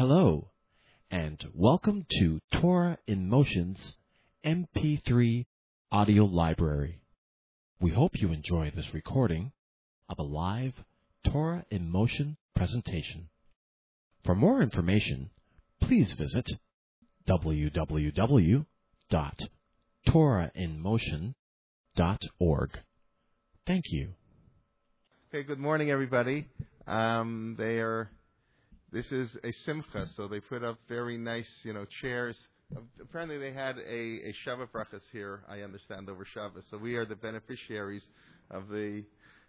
Hello, and welcome to Torah in Motion's MP3 audio library. We hope you enjoy this recording of a live Torah in Motion presentation. For more information, please visit www.torahinmotion.org. Thank you. Okay, good morning, everybody. This is a simcha, so they put up very nice, chairs. Apparently, they had a Shabbat brachas here, I understand, over Shabbos. So we are the beneficiaries of the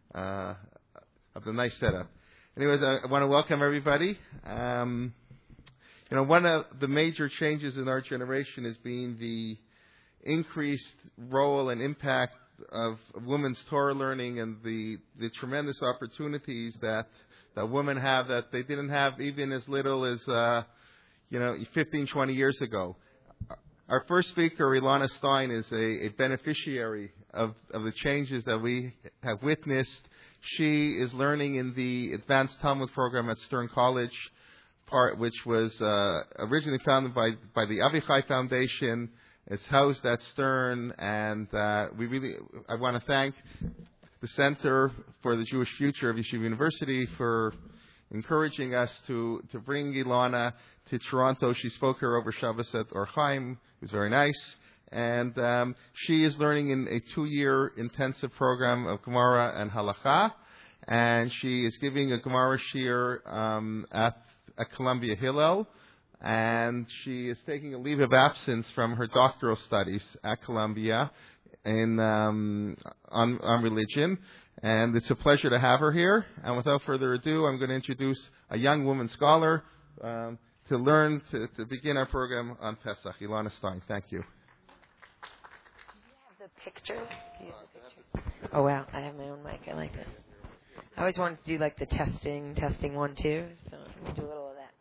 nice setup. Anyways, I want to welcome everybody. One of the major changes in our generation is being the increased role and impact of women's Torah learning and the tremendous opportunities that women have that they didn't have even as little as 15, 20 years ago. Our first speaker, Ilana Stein, is a beneficiary of the changes that we have witnessed. She is learning in the Advanced Talmud program at Stern College, which was originally founded by the Avichai Foundation. It's housed at Stern, and I want to thank the Center for the Jewish Future of Yeshiva University for encouraging us to bring Ilana to Toronto. She spoke here over Shabbos at Or Chaim. It was very nice. And she is learning in a 2-year intensive program of Gemara and Halacha. And she is giving a Gemara Shir at Columbia Hillel. And she is taking a leave of absence from her doctoral studies at Columbia on religion, and it's a pleasure to have her here. And without further ado, I'm going to introduce a young woman scholar to begin our program on Pesach. Ilana Stein, thank you. Do you have the pictures? Oh wow, I have my own mic. I like this. I always wanted to do like the testing 1, 2. So let me do a little of that.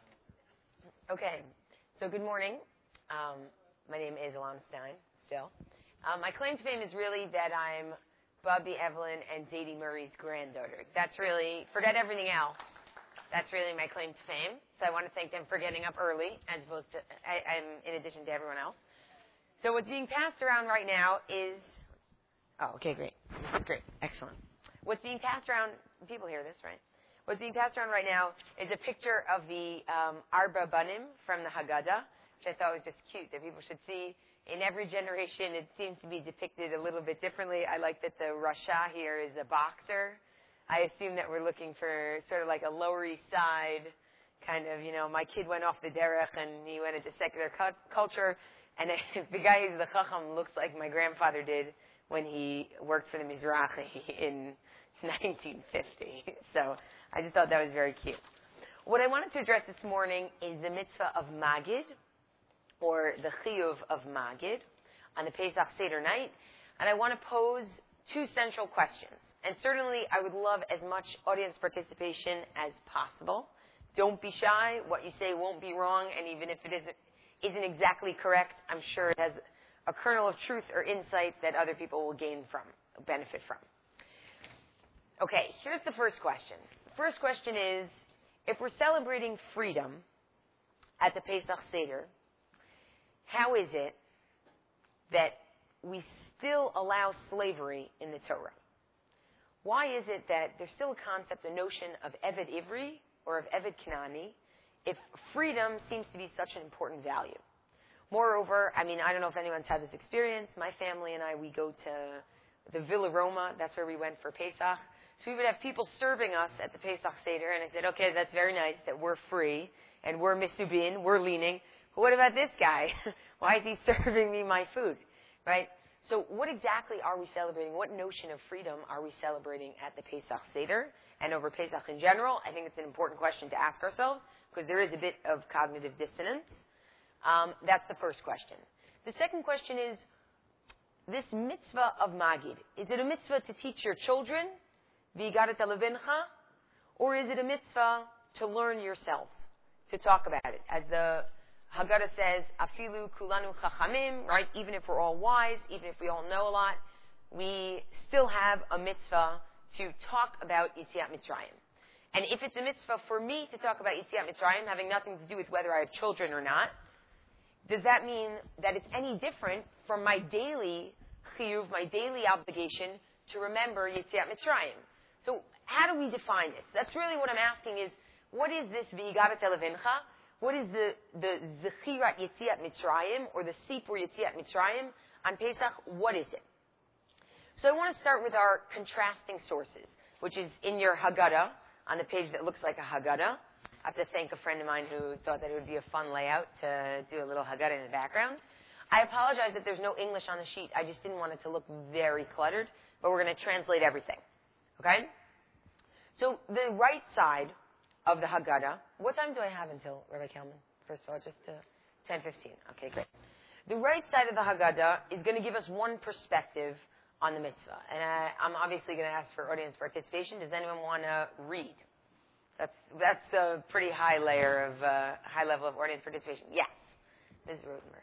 Okay, so good morning. My name is Ilana Stein. Still. My claim to fame is really that I'm Bobby Evelyn and Zadie Murray's granddaughter. That's really, forget everything else. That's really my claim to fame. So I want to thank them for getting up early, as opposed to, in addition to everyone else. So what's being passed around right now is, okay, great. Great, excellent. What's being passed around, people hear this, right? What's being passed around right now is a picture of the Arba Banim from the Haggadah, which I thought was just cute, that people should see. In every generation, it seems to be depicted a little bit differently. I like that the Rasha here is a boxer. I assume that we're looking for sort of like a Lower East Side kind of, my kid went off the derech and he went into secular culture. And the guy who's the Chacham looks like my grandfather did when he worked for the Mizrahi in 1950. So I just thought that was very cute. What I wanted to address this morning is the mitzvah of Magid, or the chiyuv of Magid, on the Pesach Seder night. And I want to pose 2 central questions. And certainly I would love as much audience participation as possible. Don't be shy. What you say won't be wrong. And even if it isn't exactly correct, I'm sure it has a kernel of truth or insight that other people will benefit from. Okay, here's the first question. The first question is, if we're celebrating freedom at the Pesach Seder, how is it that we still allow slavery in the Torah? Why is it that there's still a concept, a notion of Eved Ivri or of Eved Kanani, if freedom seems to be such an important value? Moreover, I don't know if anyone's had this experience. My family and I, we go to the Villa Roma. That's where we went for Pesach. So we would have people serving us at the Pesach Seder, and I said, okay, that's very nice that we're free and we're misubin, we're leaning. But what about this guy? Why is he serving me my food, right? So what exactly are we celebrating? What notion of freedom are we celebrating at the Pesach Seder and over Pesach in general? I think it's an important question to ask ourselves because there is a bit of cognitive dissonance. That's the first question. The second question is, this mitzvah of Magid, is it a mitzvah to teach your children, v'yigaret levencha, or is it a mitzvah to learn yourself, to talk about it? As the Haggadah says, afilu kulanu chachamim, right? Even if we're all wise, even if we all know a lot, we still have a mitzvah to talk about Yetziat Mitzrayim. And if it's a mitzvah for me to talk about Yetziat Mitzrayim, having nothing to do with whether I have children or not, does that mean that it's any different from my daily chiyuv, my daily obligation to remember Yetziat Mitzrayim? So how do we define this? That's really what I'm asking is, what is this V'yigarat Levincha? What is the Zechirat Yetziat Mitzrayim, or the Sipur Yetziat Mitzrayim on Pesach? What is it? So I want to start with our contrasting sources, which is in your Haggadah, on the page that looks like a Haggadah. I have to thank a friend of mine who thought that it would be a fun layout to do a little Haggadah in the background. I apologize that there's no English on the sheet. I just didn't want it to look very cluttered, but we're going to translate everything. Okay? So the right side of the Haggadah, what time do I have until, Rabbi Kelman? First of all, just 10:15. Okay, great. The right side of the Haggadah is going to give us one perspective on the mitzvah. And I'm obviously going to ask for audience participation. Does anyone want to read? That's a pretty high level of audience participation. Yes. Ms. Rosenberg.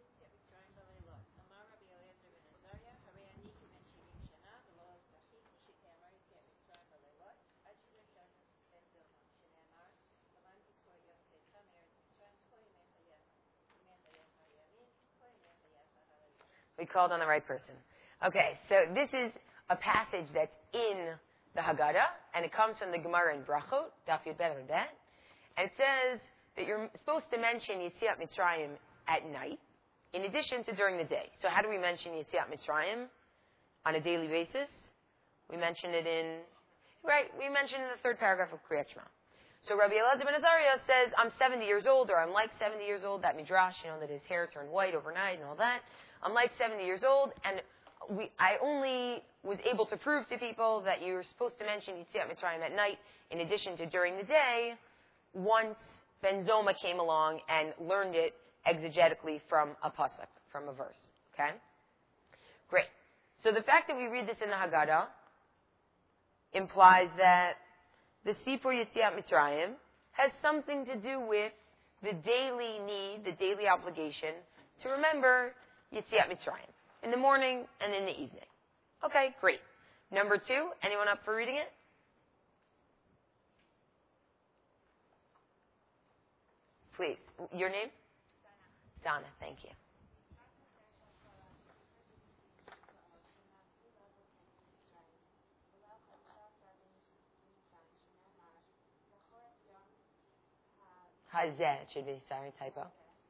We called on the right person. Okay, so this is a passage that's in the Haggadah, and it comes from the Gemara in Brachot, Daf Yud Bet Amud Bet, and it says that you're supposed to mention Yetziat Mitzrayim at night, in addition to during the day. So how do we mention Yetziat Mitzrayim on a daily basis? We mention it in the third paragraph of Kriyat Shema. So Rabbi Elazar ben Azariah says, I'm 70 years old, or I'm like 70 years old, that midrash, that his hair turned white overnight and all that. I'm like 70 years old, and I only was able to prove to people that you're supposed to mention Yetziat Mitzrayim at night, in addition to during the day, once Ben Zoma came along and learned it exegetically from a pasuk, from a verse. Okay? Great. So the fact that we read this in the Haggadah implies that the Sipur Yetziat Mitzrayim has something to do with the daily need, the daily obligation to remember Yetziat Mitzrayim in the morning and in the evening. Okay, great. Number 2, anyone up for reading it? Please. Your name? Donna, thank you. Hazeh, it should be, sorry, typo.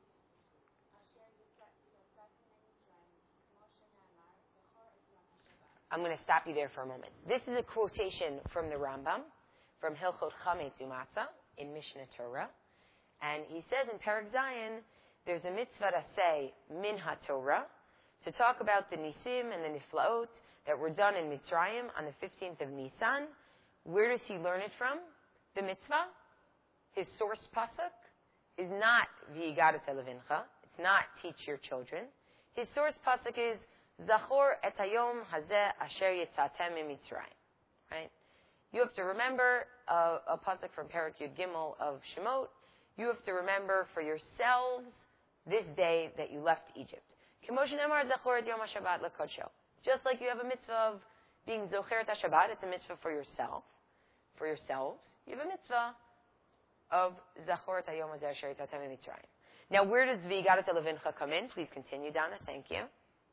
I'm going to stop you there for a moment. This is a quotation from the Rambam, from Hilchot Chametz Umatzah in Mishnah Torah. And he says in Perek Zayin, there's a mitzvah to say min HaTorah, to talk about the Nisim and the Niflaot that were done in Mitzrayim on the 15th of Nisan. Where does he learn it from? The mitzvah, his source pasuk, is not V'yigarat Levincha. It's not teach your children. His source pasuk is Zachor et hayom hazeh asher yetzatem miMitzrayim. Right? You have to remember a pasuk from Perek Yud Gimel of Shemot. You have to remember for yourselves this day that you left Egypt. K'mo shenemar Zachor et yom haShabbat lekodsho. Just like you have a mitzvah of being Zocher et haShabbat, it's a mitzvah for yourself, for yourselves. You have a mitzvah of Zachor et hayom hazeh asher yetzatem miMitzrayim. Now, where does V'yigarat Levincha come in? Please continue, Donna. Thank you.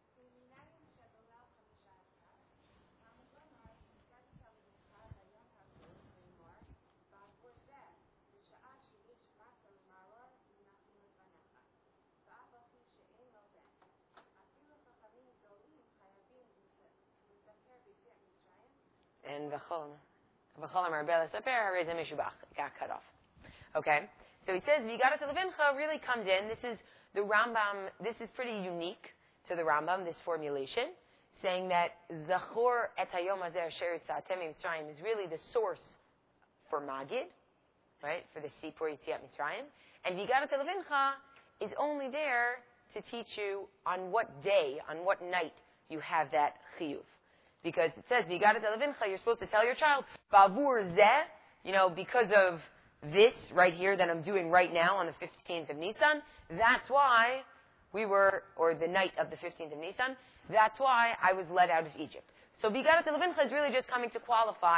And V'chol Amar Bela Saper Harezeh Mishubach got cut off. Okay, so he says V'yigarat Levincha really comes in. This is the Rambam. This is pretty unique to the Rambam. This formulation, saying that Zachor et Hayom Hazeh Asher Yetzatem Mitzrayim is really the source for Magid, right? For the Sipur Yetziat Mitzrayim, and V'yigarat Levincha is only there to teach you on what day, on what night you have that chiyuv. Because it says, V'yigarat Levincha, you're supposed to tell your child, Ba'avur zeh, because of this right here that I'm doing right now on the 15th of Nisan, that's why or the night of the 15th of Nisan, that's why I was led out of Egypt. So V'yigarat Levincha is really just coming to qualify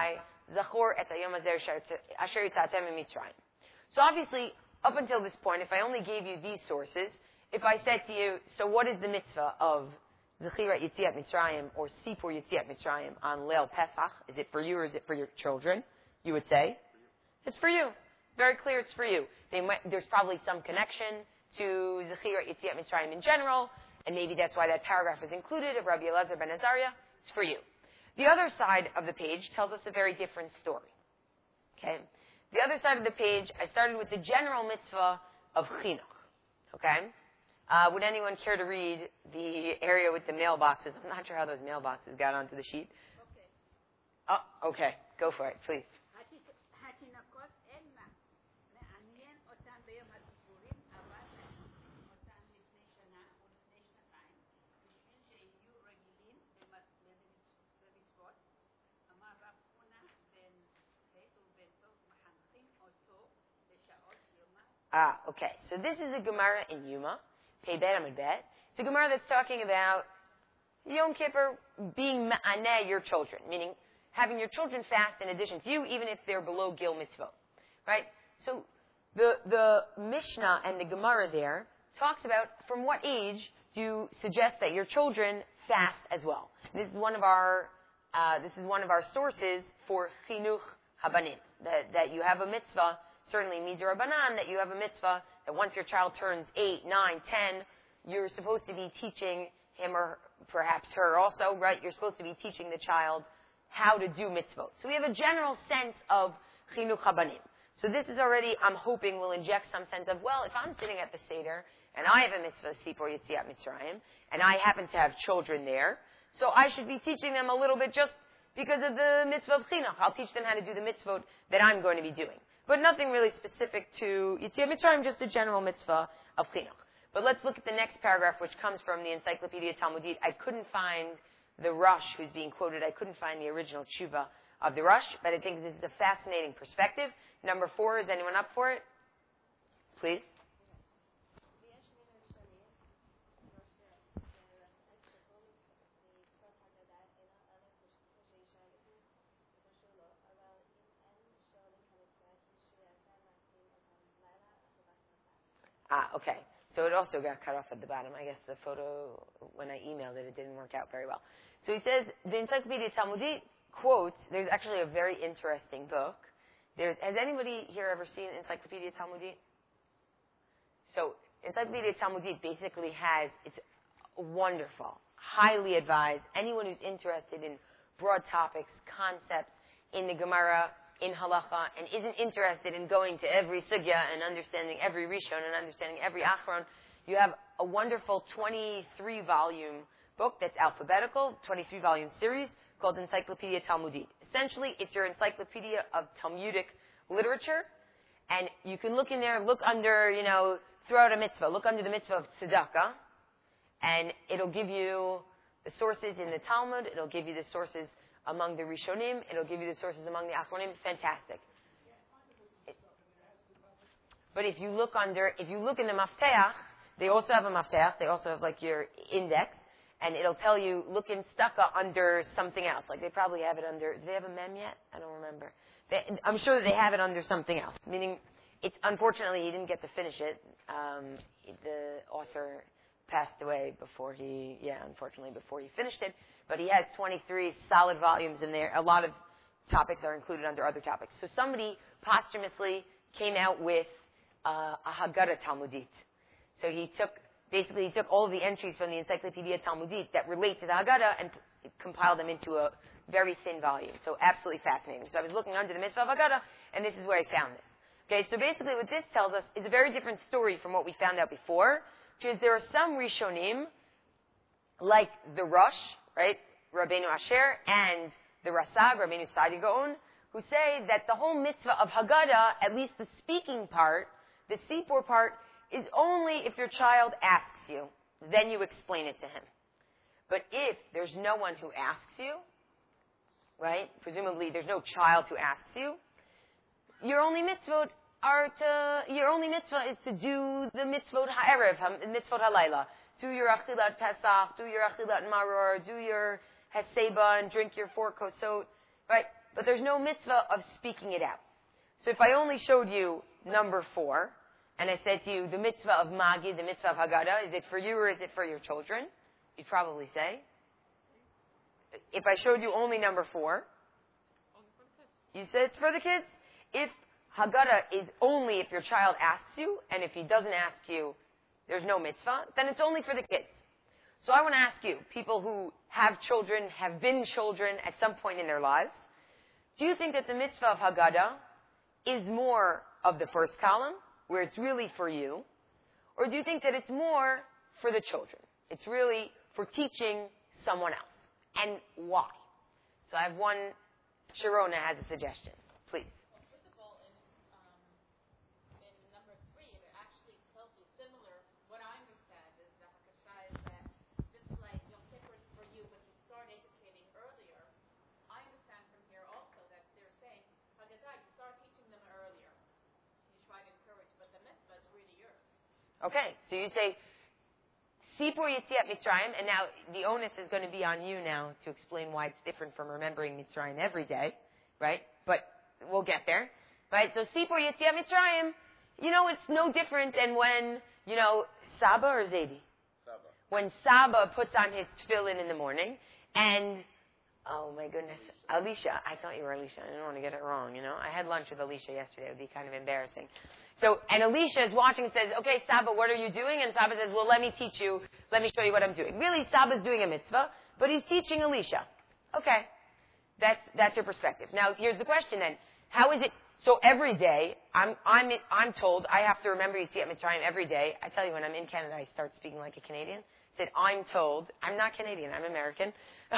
Zachor et hayom hazer asher yitzatem miMitzrayim. So obviously, up until this point, if I only gave you these sources, if I said to you, so what is the mitzvah of Zechira Yitziat Mitzrayim or Sipur Yitziat Mitzrayim on Leil Pesach? Is it for you or is it for your children? You would say, it's for you. Very clear, it's for you. There's probably some connection to Zechira Yitziat Mitzrayim in general, and maybe that's why that paragraph is included of Rabbi Elazar ben Azariah. It's for you. The other side of the page tells us a very different story. Okay? The other side of the page, I started with the general mitzvah of chinuch. Okay? Would anyone care to read the area with the mailboxes? I'm not sure how those mailboxes got onto the sheet. Okay. Oh, okay. Go for it, please. התינוקות אין מה. מעניין אותם ביום הכיפורים, אבל אותם לפני שנה או לפני שנתיים, בשביל שיהיו רגילים במצוות. אמר רב חונה בן בית ובן טוב מחנכים אותו לשעות יומה. Okay. So this is a Gemara in Yuma, Pei Bet Amud Bet. It's a Gemara that's talking about Yom Kippur being ma'aneh your children, meaning having your children fast in addition to you, even if they're below Gil Mitzvot. Right? So the Mishnah and the Gemara there talks about from what age do you suggest that your children fast as well. This is one of our sources for Chinuch Habanim, that you have a mitzvah, certainly Midor Banan, that you have a mitzvah that once your child turns 8, 9, 10, you're supposed to be teaching him or perhaps her also, right? You're supposed to be teaching the child how to do mitzvot. So we have a general sense of chinuch habanim. So this is already, I'm hoping, will inject some sense of, well, if I'm sitting at the Seder, and I have a mitzvah, Sipor Yitziat Mitzrayim, and I happen to have children there, so I should be teaching them a little bit just because of the mitzvah of chinuch. I'll teach them how to do the mitzvot that I'm going to be doing. But nothing really specific to Yitziat Mitzrayim, just a general mitzvah of chinuch. But let's look at the next paragraph, which comes from the Encyclopedia Talmudit. I couldn't find the Rosh who's being quoted. I couldn't find the original tshuva of the Rosh, but I think this is a fascinating perspective. Number 4, is anyone up for it? Please. Okay. So it also got cut off at the bottom. I guess the photo, when I emailed it, it didn't work out very well. So he says, the Encyclopedia Talmudit quotes, there's actually a very interesting book. Has anybody here ever seen Encyclopedia Talmudit? So Encyclopedia Talmudit basically it's wonderful, highly advised. Anyone who's interested in broad topics, concepts in the Gemara, in halacha, and isn't interested in going to every sugya and understanding every rishon and understanding every achron, you have a wonderful 23-volume book that's alphabetical, 23-volume series called Encyclopedia Talmudit. Essentially, it's your encyclopedia of Talmudic literature, and you can look in there, look under, throughout a mitzvah, look under the mitzvah of tzedakah, and it'll give you the sources in the Talmud, it'll give you the sources among the Rishonim, it'll give you the sources among the Achronim. Fantastic. But if you look in the Mafteach, they also have a Mafteach, they also have like your index, and it'll tell you, look in Stucca under something else. Like they probably have it under, do they have a mem yet? I don't remember. I'm sure they have it under something else. Meaning, unfortunately, he didn't get to finish it. The author passed away before he finished it. But he has 23 solid volumes in there. A lot of topics are included under other topics. So somebody posthumously came out with a Haggadah Talmudit. So he took all of the entries from the Encyclopedia Talmudit that relate to the Haggadah and compiled them into a very thin volume. So absolutely fascinating. So I was looking under the mitzvah of Haggadah, and this is where I found this. Okay, so basically what this tells us is a very different story from what we found out before, which is there are some Rishonim, like the Rosh, right, Rabbeinu Asher, and the Rasag, Rabbeinu Saadia Gaon, who say that the whole mitzvah of Haggadah, at least the speaking part, the Sipur part, is only if your child asks you, then you explain it to him. But if there's no one who asks you, right, presumably there's no child who asks you, your only mitzvah is to do the mitzvot ha'erev, mitzvot halayla. Do your achilat Pesach, do your achilat Maror, do your Heseba, and drink your 4 kosot, right? but there's no mitzvah of speaking it out. So if I only showed you number 4, and I said to you, the mitzvah of Magid, the mitzvah of Haggadah, is it for you or is it for your children? You'd probably say. If I showed you only number 4, you say it's for the kids. If Haggadah is only if your child asks you, and if he doesn't ask you, there's no mitzvah, then it's only for the kids. So I want to ask you, people who have children, have been children at some point in their lives, do you think that the mitzvah of Haggadah is more of the first column, where it's really for you, or do you think that it's more for the children? It's really for teaching someone else. And why? So I have one, Sharona has a suggestion. Please. Well, first of all, in number 3, it actually tells you similar. What I understand is the Hakashah is that just like Yom Kippur is for you, but you start educating earlier. I understand from here also that they're saying Haggadah, you start teaching them earlier. You try to encourage, but the mitzvah is really yours. Okay, so you say Sipur Yetziat Mitzrayim, and now the onus is going to be on you now to explain why it's different from remembering Mitzrayim every day, right? But we'll get there, right? So Sipur Yetziat Mitzrayim, it's no different than when, Saba or Zaidi? Saba. When Saba puts on his tefillin in the morning, and, oh my goodness, Alicia, I thought you were Alicia, I didn't want to get it wrong, I had lunch with Alicia yesterday, it would be kind of embarrassing. So, and Alicia is watching and says, okay, Saba, what are you doing? And Saba says, well, let me teach you, let me show you what I'm doing. Really, Saba's doing a mitzvah, but he's teaching Alicia. Okay. That's your perspective. Now, here's the question then. How is it, so every day, I'm told I have to remember Yetziat Mitzrayim every day. I tell you, when I'm in Canada, I start speaking like a Canadian. I said, I'm told, I'm not Canadian, I'm American.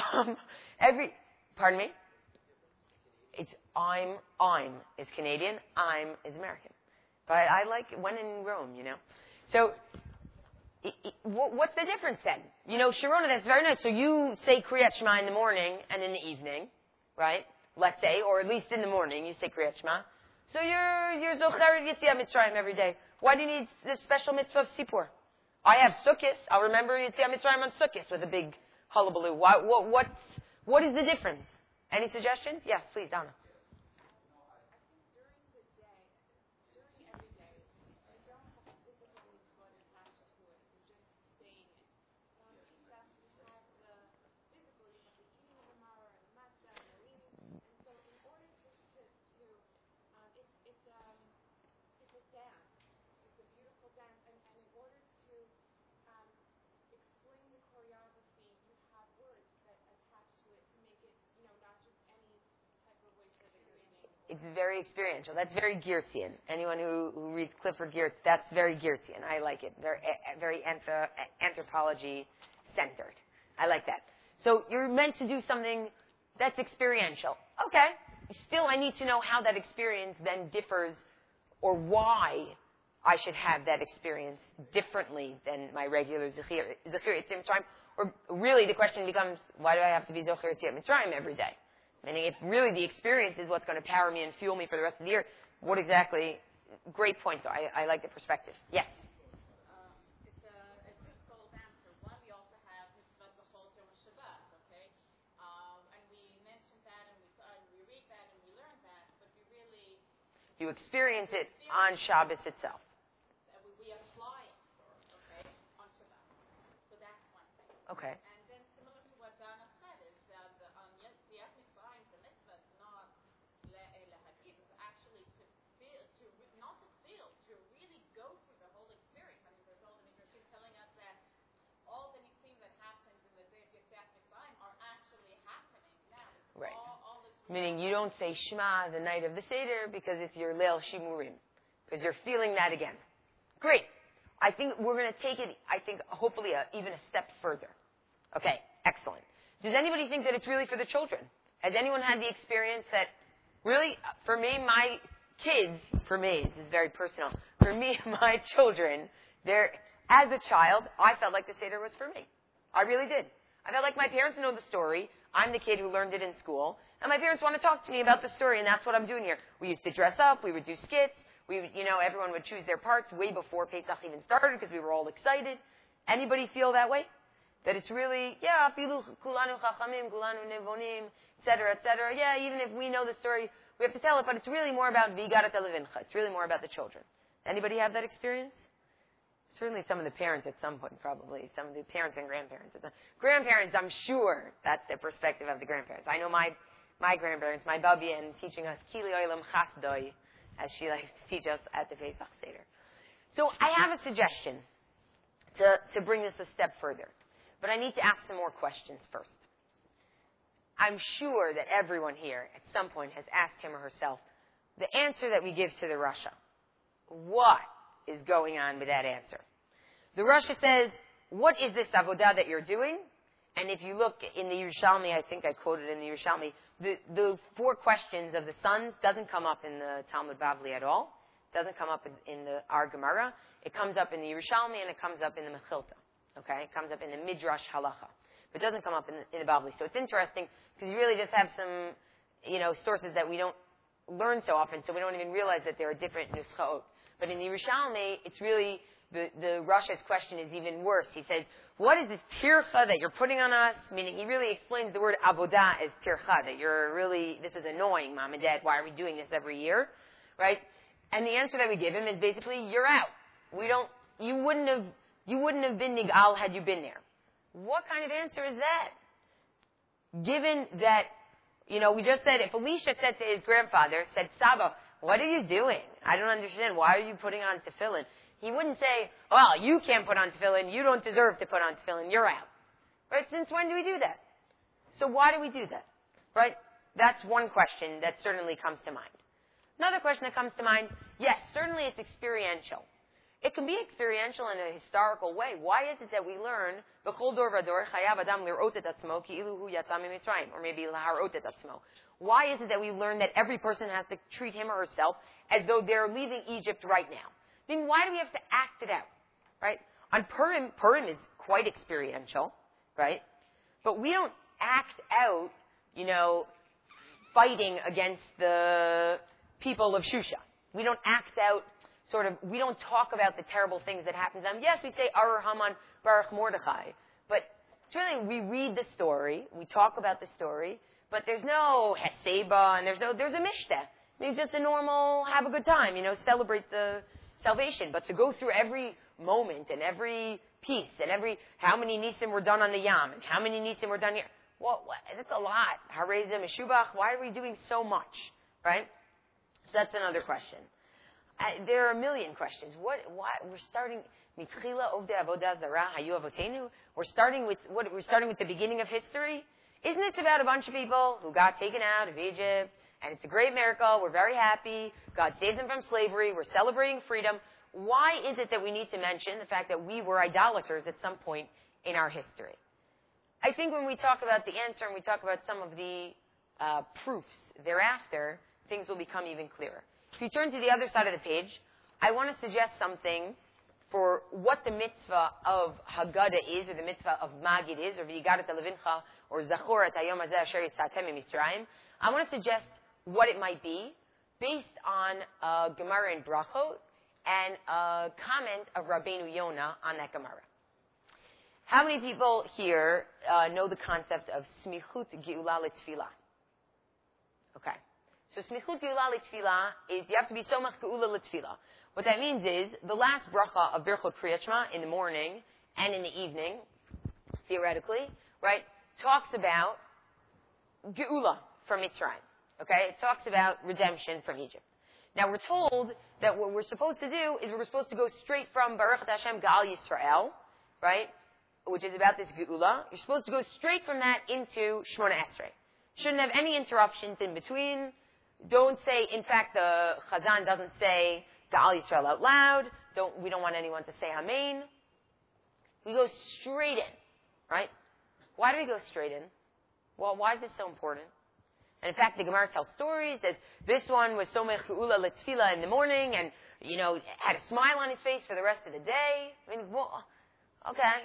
Pardon me? It's I'm is Canadian, I'm is American. But I like when in Rome, So, what's the difference then? Sharona, that's very nice. So you say Kriyat Shema in the morning and in the evening, right? Let's say, or at least in the morning, you say Kriyat Shema. So you're Zocheret Yetziat Mitzrayim every day. Why do you need this special mitzvah of Sipur? I have Sukkot. I'll remember Yetziat Mitzrayim on Sukkot with a big hullabaloo. What is the difference? Any suggestions? Yes, please, Donna. It's very experiential. That's very Geertzian. Anyone who reads Clifford Geertz, that's very Geertzian. I like it. Very anthropology-centered. I like that. So you're meant to do something that's experiential. Okay. Still, I need to know how that experience then differs, or why I should have that experience differently than my regular Zechir Yetziat Mitzrayim. Or really, the question becomes, why do I have to be Zocher Yetziat Mitzrayim every day? Meaning, if really the experience is what's going to power me and fuel me for the rest of the year, what exactly? Great point, though. I like the perspective. Yes? It's a twofold answer. One, we also have mitzvah b'chol Yom Shabbat, okay? And we mentioned that, and we read that, and we learn that, but we really... You experience it on Shabbos itself. We apply it, okay, on Shabbat. So that's one thing. Okay. And then similar to what Donna said is that on Yetziat Mitzrayim, the mitzvah is not lehagid, it's actually to feel, not to feel, to really go through the whole experience. I mean, there's all the Midrashim telling us that all the nitzim that happens in the day of Yetziat Mitzrayim are actually happening now. Right. All this Meaning you don't say Shema the night of the Seder because it's your Leil Shimurim. Because you're feeling that again. Great. I think we're going to take it, hopefully even a step further. Okay, excellent. Does anybody think that it's really for the children? Has anyone had the experience that, really, for me, my kids, this is very personal, for me, my children, as a child, I felt like the Seder was for me. I really did. I felt like my parents know the story. I'm the kid who learned it in school. And my parents want to talk to me about the story, and that's what I'm doing here. We used to dress up. We would do skits. Everyone would choose their parts way before Pesach even started because we were all excited. Anybody feel that way? That it's really, yeah, afilu kulanu chachamim, kulanu nevonim, etc., etc. Yeah, even if we know the story, we have to tell it, but it's really more about Vigarat Levincha. It's really more about the children. Anybody have that experience? Certainly some of the parents at some point, probably. Some of the parents and grandparents. Grandparents, I'm sure that's the perspective of the grandparents. I know my grandparents, my babi, and teaching us Kili Oilam Chasdoi, as she likes to teach us at the Pesach Seder. So I have a suggestion to bring this a step further. But I need to ask some more questions first. I'm sure that everyone here at some point has asked him or herself the answer that we give to the Rasha. What is going on with that answer? The Rasha says, what is this avodah that you're doing? And if you look in the Yerushalmi, I think I quoted in the Yerushalmi, the 4 questions of the sons doesn't come up in the Talmud Bavli at all. It doesn't come up in the Ar Gemara. It comes up in the Yerushalmi and it comes up in the Mechilta. Okay? It comes up in the Midrash Halacha. But it doesn't come up in the Bavli. So it's interesting because you really just have some, sources that we don't learn so often, so we don't even realize that there are different nuschaot. But in the Yerushalmi, it's really, the Rasha's question is even worse. He says, what is this tircha that you're putting on us? Meaning, he really explains the word avodah as tircha, that you're really, this is annoying, Mom and Dad, why are we doing this every year? Right? And the answer that we give him is basically, you're out. You wouldn't have been nigal had you been there. What kind of answer is that? Given that, we just said, if Elisha said to his grandfather, Saba, what are you doing? I don't understand. Why are you putting on tefillin? He wouldn't say, well, you can't put on tefillin. You don't deserve to put on tefillin. You're out. Right? Since when do we do that? So why do we do that? Right? That's one question that certainly comes to mind. Another question that comes to mind, yes, certainly it's experiential. It can be experiential in a historical way. Why is it that we learn B'chol dor v'dor chayav adam lirot et atzmo ki'ilu hu yatsa miMitzrayim, or maybe laharot et atzmo? Why is it that we learn that every person has to treat him or herself as though they're leaving Egypt right now? I mean, why do we have to act it out, right? On Purim is quite experiential, right? But we don't act out, fighting against the people of Shusha. We don't act out. We don't talk about the terrible things that happen to them. Yes, we say, Arur Haman Baruch Mordechai. But it's really, we read the story, we talk about the story, but there's no Heseba, and there's a Mishteh. It's just a normal, have a good time, celebrate the salvation. But to go through every moment, and every piece, and how many Nisim were done on the Yam, and how many Nisim were done here, that's a lot. Harezim, Meshubach, why are we doing so much, right? So that's another question. There are a million questions. Why we're starting mitchila ovdei avodah zarah hayu avotenu? We're starting with the beginning of history. Isn't it about a bunch of people who got taken out of Egypt, and it's a great miracle? We're very happy. God saved them from slavery. We're celebrating freedom. Why is it that we need to mention the fact that we were idolaters at some point in our history? I think when we talk about the answer and we talk about some of the proofs thereafter, things will become even clearer. If you turn to the other side of the page, I want to suggest something for what the mitzvah of Haggadah is, or the mitzvah of Magid is, or V'yigarat Levincha, or Zachor et Hayom Hazeh Asher Yitzatem miMitzrayim. I want to suggest what it might be, based on a Gemara in Brachot, and a comment of Rabbeinu Yonah on that Gemara. How many people here know the concept of Smichut Geula L'Tfilah? Okay. So Smichut Geula L'Tfilah is, you have to be Somach Geula L'Tfilah. What that means is, the last bracha of Birchot Kriyat Shema in the morning and in the evening, theoretically, right, talks about Geula from Mitzrayim. Okay? It talks about redemption from Egypt. Now we're told that what we're supposed to do is we're supposed to go straight from Baruch Hashem Gal Yisrael, right, which is about this Geula. You're supposed to go straight from that into Shmona Esrei. Shouldn't have any interruptions in between. Don't say, in fact, the Chazan doesn't say Gal Yisrael out loud. We don't want anyone to say Amen. We go straight in, right? Why do we go straight in? Well, why is this so important? And in fact, the Gemara tells stories that this one was Somech Geula L'Tfilah in the morning and, had a smile on his face for the rest of the day. I mean, okay.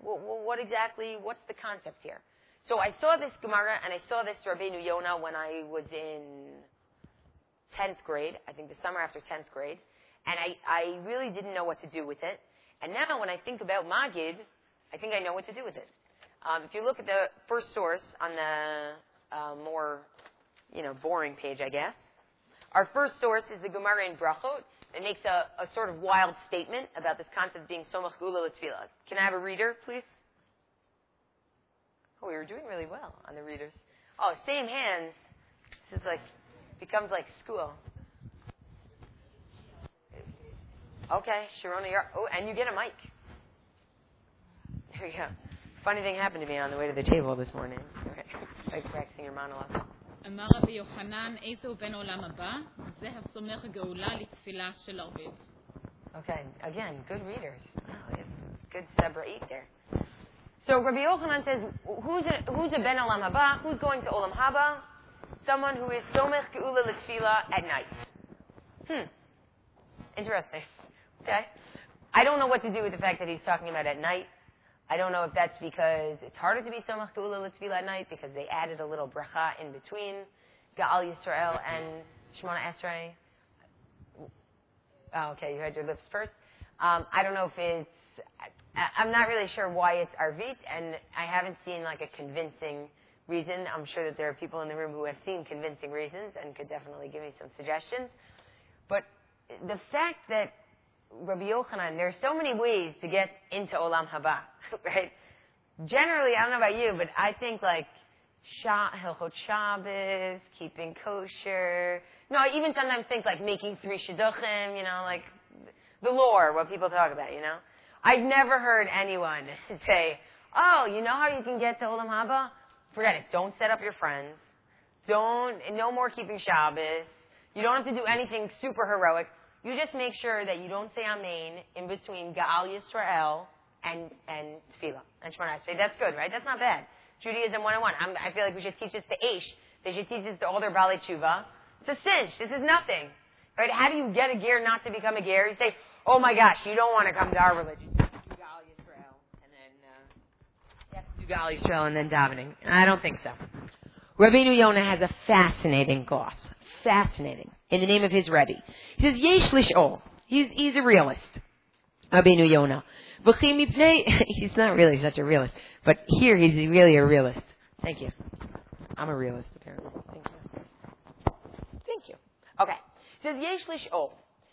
What's the concept here? So I saw this Gemara and I saw this Rabbeinu Yonah when I was in 10th grade, I think the summer after 10th grade, and I really didn't know what to do with it. And now when I think about Magid, I think I know what to do with it. If you look at the first source on the more, boring page, I guess, our first source is the Gemara in Brachot. It makes a sort of wild statement about this concept of being somach geula l'tefillah. Can I have a reader, please? Oh, we were doing really well on the readers. Oh, same hands. This is becomes like school. Okay, Sharona, oh, and you get a mic. There you go. Funny thing happened to me on the way to the table this morning. Okay, like practicing your monologue. אמר רבי יוחנן, איזהו בן עולם הבא? זה הסומך גאולה לתפילה של ערבית. Okay, again, good readers. Oh, good sebra'it there. So Rabbi Yochanan says, who's a ben olam haba? Who's going to olam haba? Someone who is somech geula l'tefila at night. Interesting. Okay. I don't know what to do with the fact that he's talking about at night. I don't know if that's because it's harder to be somach geula l'tefila at night because they added a little bracha in between Gaal Yisrael and Shemona Esrei. Oh, okay, you had your lips first. I don't know if it's... I'm not really sure why it's Arvit, and I haven't seen a convincing reason. I'm sure that there are people in the room who have seen convincing reasons and could definitely give me some suggestions. But the fact that Rabbi Yochanan, there are so many ways to get into Olam Haba, right? Generally, I don't know about you, but I think Hilchot Shabbos, keeping kosher. No, I even sometimes think making 3 shidduchim, the lore, what people talk about, I've never heard anyone say, oh, you know how you can get to Olam Haba? Forget it. Don't set up your friends. No more keeping Shabbos. You don't have to do anything super heroic. You just make sure that you don't say Amen in between Gaal Yisrael and Tefillah and Shemona Esrei. That's good, right? That's not bad. Judaism 101. I feel like we should teach this to Aish. They should teach this to all their Balei Tshuva. It's a cinch. This is nothing. Right? How do you get a ger not to become a ger? You say, oh my gosh, you don't want to come to our religion. You have to do Gaal Yisrael and then davening. I don't think so. Rabbeinu Yonah has a fascinating gloss. Fascinating. In the name of his Rebbe. He says, Yesh lish'ol. He's a realist. Rabbeinu Yonah. He's not really such a realist. But here he's really a realist. Thank you. I'm a realist, apparently. Thank you. Okay. He says, Yesh lish'ol.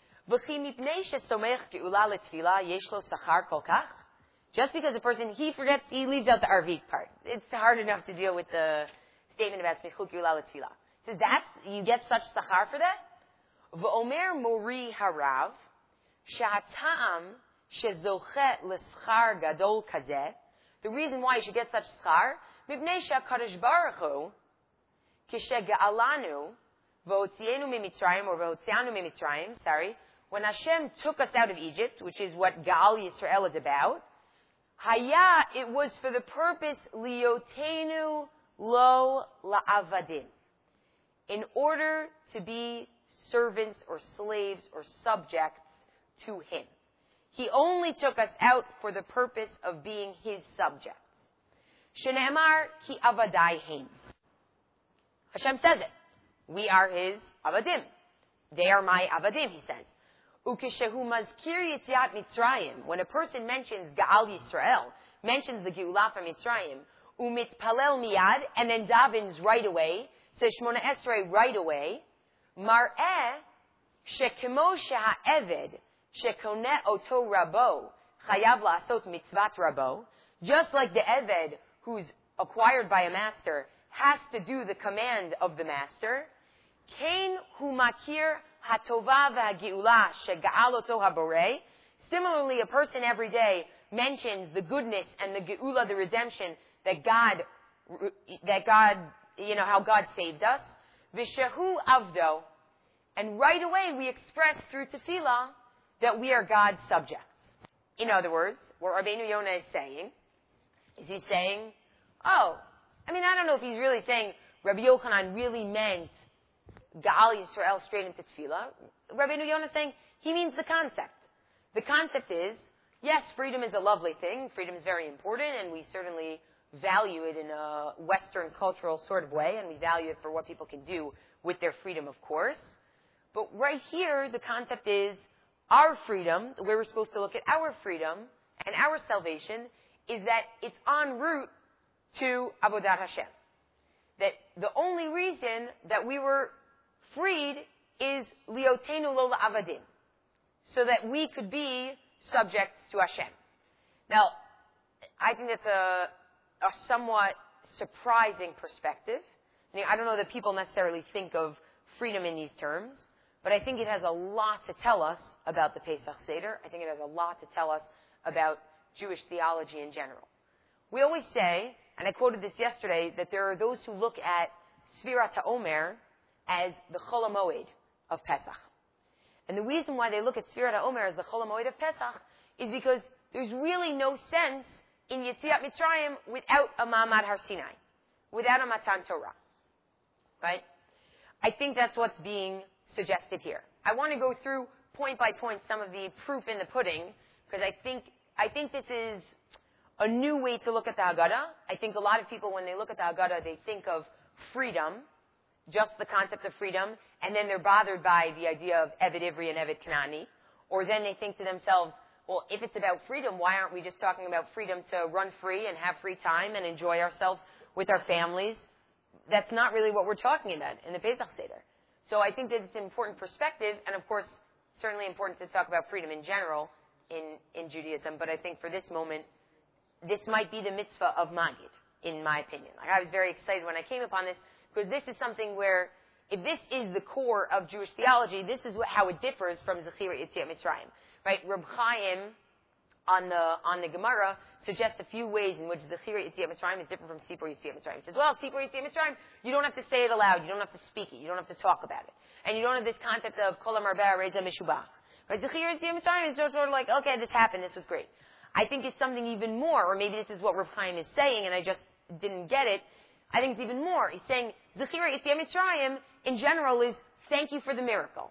Just because a person, he leaves out the Arvit part. It's hard enough to deal with the statement about Smichut Geula L'Tefila. So you get such sachar for that? V'omer mori harav, sha'atam shezoche l'schar gadol kazeh. The reason why you should get such schar, mipnei she'akadosh baruch hu, kishe'ga'alanu, v'hotzienu mimitzrayim, or v'hotzianu mimitzrayim, when Hashem took us out of Egypt, which is what Gaal Yisrael is about, Haya, it was for the purpose, liotenu lo la'avadim, in order to be servants or slaves or subjects to Him. He only took us out for the purpose of being His subjects. Shene'emar ki avadai heim. Hashem says it. We are His avadim. They are my avadim, He says. Ukeshehu mazkir yitziat Mitzrayim, when a person mentions Gaal Yisrael, mentions the Geulah from Mitzrayim, umitpalel miyad, and then davens right away, says Shemona Esrei right away, mar'eh shekemo she'ha'eved shekoneh oto rabo chayav la'asot mitzvat rabo, just like the Eved who's acquired by a master has to do the command of the master, Kain hu makir hatova v'hageula she'ga'al oto haborei. Similarly, a person every day mentions the goodness and the geula, the redemption that God, how God saved us. V'shehu avdo. And right away we express through tefillah that we are God's subjects. In other words, what Rabbeinu Yonah is saying, he's saying, I don't know if he's really saying Rabbi Yochanan really meant Gaal Yisrael straight into tefillah. Rabbeinu Yonah is saying he means the concept. The concept is, yes, freedom is a lovely thing. Freedom is very important, and we certainly value it in a Western cultural sort of way, and we value it for what people can do with their freedom, of course. But right here, the concept is our freedom, the way we're supposed to look at our freedom and our salvation, is that it's en route to Avodat Hashem. That the only reason that we were freed is liotenu lo la'avadim, so that we could be subject to Hashem. Now, I think that's a somewhat surprising perspective. I mean, I don't know that people necessarily think of freedom in these terms, but I think it has a lot to tell us about the Pesach Seder. I think it has a lot to tell us about Jewish theology in general. We always say, and I quoted this yesterday, that there are those who look at Sfirat HaOmer as the Chol HaMoed of Pesach. And the reason why they look at Sfirat HaOmer as the Chol HaMoed of Pesach is because there's really no sense in Yetziat Mitzrayim without a Ma'amad Har Sinai, without a Matan Torah. Right? I think that's what's being suggested here. I want to go through point by point some of the proof in the pudding, because I think this is a new way to look at the Haggadah. I think a lot of people, when they look at the Haggadah, they think of freedom, just the concept of freedom, and then they're bothered by the idea of Eved Ivri and Eved Kanani. Or then they think to themselves, well, if it's about freedom, why aren't we just talking about freedom to run free and have free time and enjoy ourselves with our families? That's not really what we're talking about in the Pesach Seder. So I think that it's an important perspective, and of course, certainly important to talk about freedom in general in Judaism, but I think for this moment, this might be the mitzvah of Magid, in my opinion. Like, I was very excited when I came upon this, because this is something where, if this is the core of Jewish theology, this is how it differs from Zechira Yetziat Mitzrayim. Right? Reb Chaim, on the Gemara, suggests a few ways in which Zechira Yetziat Mitzrayim is different from Sipur Yetziat Mitzrayim. He says, well, Sipur Yetziat Mitzrayim, you don't have to say it aloud, you don't have to speak it, you don't have to talk about it. And you don't have this concept of Kol HaMarbeh Reza Meshubach. Right? Zechira Yetziat Mitzrayim is sort of like, okay, this happened, this was great. I think it's something even more, or maybe this is what Reb Chaim is saying, and I just didn't get it. I think it's even more. He's saying, Zechira Yetziat Mitzrayim, in general, is thank you for the miracle.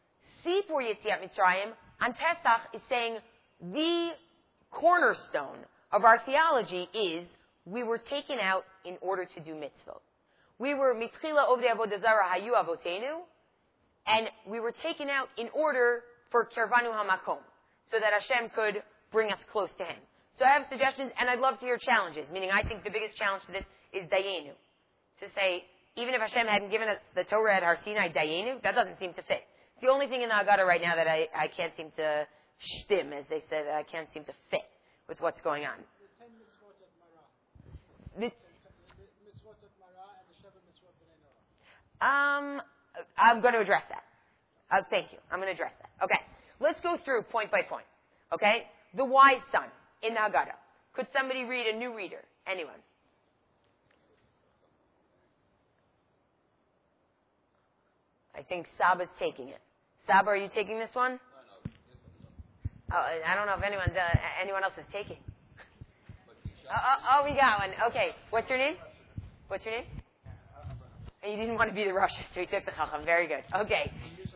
Sipur Yetziat Mitzrayim, on Pesach, is saying the cornerstone of our theology is we were taken out in order to do mitzvot. We were mitchila ovdei avodah zara hayu avotenu, and we were taken out in order for kirvanu hamakom, so that Hashem could bring us close to Him. So I have suggestions, and I'd love to hear challenges, meaning I think the biggest challenge to this is dayenu. To say, even if Hashem hadn't given us the Torah at Har Sinai, dayenu, that doesn't seem to fit. It's the only thing in the Haggadah right now that I can't seem to shtim, as they said, I can't seem to fit with what's going on. I'm going to address that. Thank you. I'm going to address that. Okay. Let's go through point by point. Okay? The wise son in the Haggadah. Could somebody read, a new reader? Anyone? I think Saba's taking it. Saba, are you taking this one? Oh, I don't know if anyone else is taking. We got one. Okay. What's your name? What's your name? And you didn't want to be the Russian, so you took the Chacham. Very good. Okay.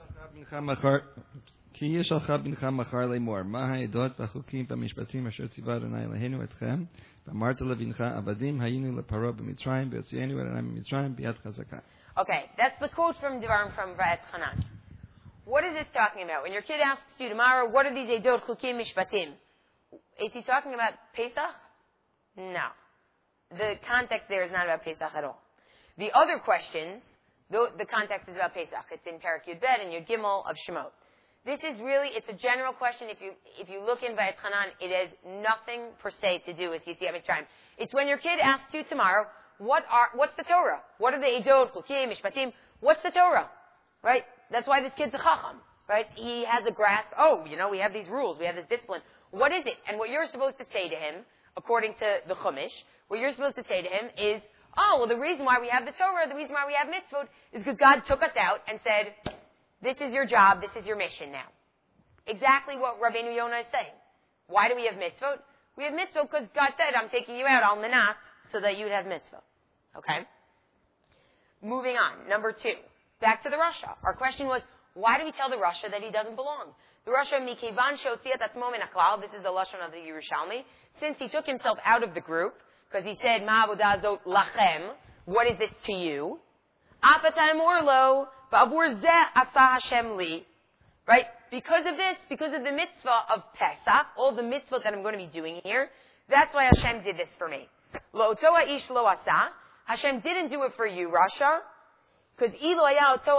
כי יש לך בנך מחר לאמור, מה העדות והחוקים והמשפטים אשר ציווה אדוני אלוהינו אתכם, ואמרת לבנך עבדים היינו לפרעה במצרים, והוציאנו אדוני ממצרים ביד חזקה. Okay, that's the quote from Devarim from Va'et Hanan. What is this talking about? When your kid asks you tomorrow, what are these edot, chukim, mishpatim? Is he talking about Pesach? No. The context there is not about Pesach at all. The other questions, the context is about Pesach. It's in Parak Yud Bet and Yud Gimel of Shemot. This is really, it's a general question. If you look in Va'et Hanan, it has nothing per se to do with Yetziat Mitzrayim. It's when your kid asks you tomorrow, what's the Torah? What are the edot, chukim, mishpatim? What's the Torah? Right? That's why this kid's a chacham, right? He has a grasp, we have these rules, we have this discipline. What is it? And what you're supposed to say to him, according to the Chumash, what you're supposed to say to him is, the reason why we have the Torah, the reason why we have mitzvot, is because God took us out and said, this is your job, this is your mission now. Exactly what Rabbeinu Yonah is saying. Why do we have mitzvot? We have mitzvot because God said, I'm taking you out, al-manat, so that you'd have mitzvot. Okay? Moving on. Number 2. Back to the Rasha. Our question was, why do we tell the Rasha that he doesn't belong? The Rasha, Mikevan Shotziat Atzmo Min HaKlal, this is the Lashon of the Yerushalmi, since he took himself out of the group, because he said, Ma avodah zot lachem, what is this to you? Apatam orlo, ba'avur zeh asa Hashem li. Right? Because of this, because of the mitzvah of Pesach, all the mitzvot that I'm going to be doing here, that's why Hashem did this for me. Lo oto ha'ish lo asa. Hashem didn't do it for you, Rasha. Because he wouldn't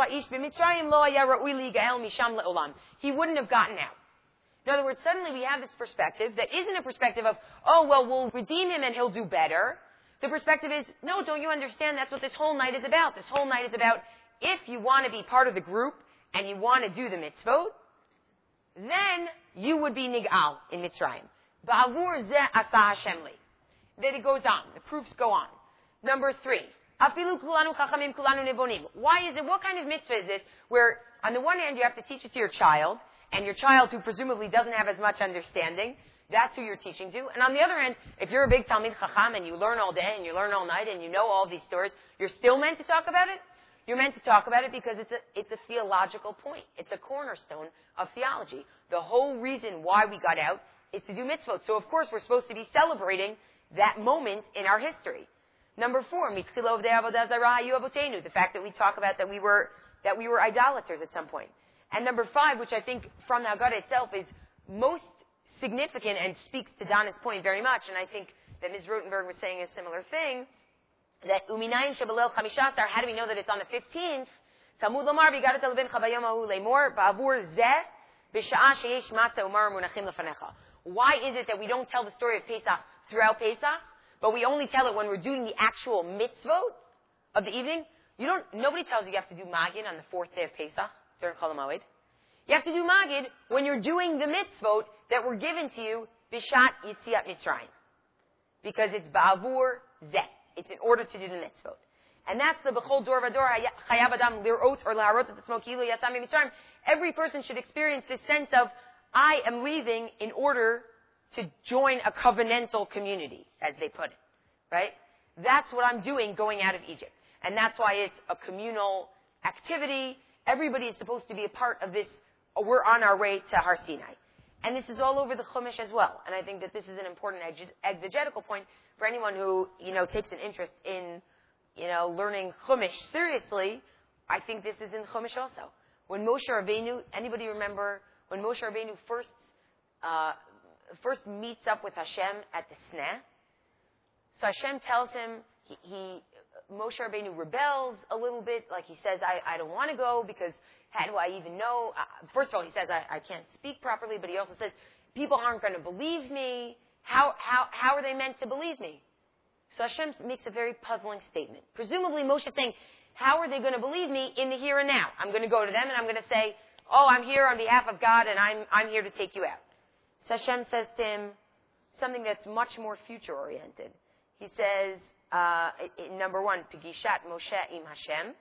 have gotten out. In other words, suddenly we have this perspective that isn't a perspective of, oh, well, we'll redeem him and he'll do better. The perspective is, no, don't you understand? That's what this whole night is about. This whole night is about, if you want to be part of the group and you want to do the mitzvot, then you would be nig'al in Mitzrayim. Ba'avur zeh asa Hashem li. Then it goes on. The proofs go on. Number 3. Afilu kulanu chachamim kulanu nebonim. Why is it? What kind of mitzvah is this? Where on the one hand you have to teach it to your child, and your child who presumably doesn't have as much understanding, that's who you're teaching to. And on the other hand, if you're a big Talmid Chacham and you learn all day and you learn all night and you know all these stories, you're still meant to talk about it? You're meant to talk about it because it's a theological point. It's a cornerstone of theology. The whole reason why we got out is to do mitzvot. So of course we're supposed to be celebrating that moment in our history. Number 4, the fact that we talk about that we were idolaters at some point. And number 5, which I think from the Haggadah itself is most significant and speaks to Donna's point very much, and I think that Ms. Rotenberg was saying a similar thing, that Uminayim Shabbalel Chamishasar, how do we know that it's on the 15th? Talmud Lomar, V'gadat Levincha Bayom Hahu Lemor, Ba'avur Zeh, B'sha'ah Sheyesh Matzah Umar Munachim Lefanecha. Why is it that we don't tell the story of Pesach throughout Pesach, but we only tell it when we're doing the actual mitzvot of the evening? Nobody tells you have to do Magid on the 4th day of Pesach, during Chol HaMoed. You have to do Magid when you're doing the mitzvot that were given to you, Bishat Yitziat Mitzrayim. Because it's Ba'avur Zeh. It's in order to do the mitzvot. And that's the B'chol Dor Vador Chayav Adam Lirot or Laharot Etzmo Kilu Yatzam Mitzrayim. Every person should experience this sense of, I am leaving in order to join a covenantal community, as they put it. Right? That's what I'm doing going out of Egypt. And that's why it's a communal activity. Everybody is supposed to be a part of this. We're on our way to Har Sinai. And this is all over the Chumash as well. And I think that this is an important exegetical point for anyone who, takes an interest in, learning Chumash seriously. I think this is in Chumash also. When Moshe Rabbeinu, anybody remember when Moshe Rabbeinu first meets up with Hashem at the Sneh? So Hashem tells him, Moshe Rabbeinu rebels a little bit, like he says, I don't want to go because how do I even know? First of all, he says, I can't speak properly, but he also says, people aren't going to believe me. How are they meant to believe me? So Hashem makes a very puzzling statement. Presumably Moshe is saying, how are they going to believe me in the here and now? I'm going to go to them and I'm going to say, oh, I'm here on behalf of God and I'm here to take you out. So Hashem says to him something that's much more future oriented. He says, number 1, Pigishat Moshe im Hashem.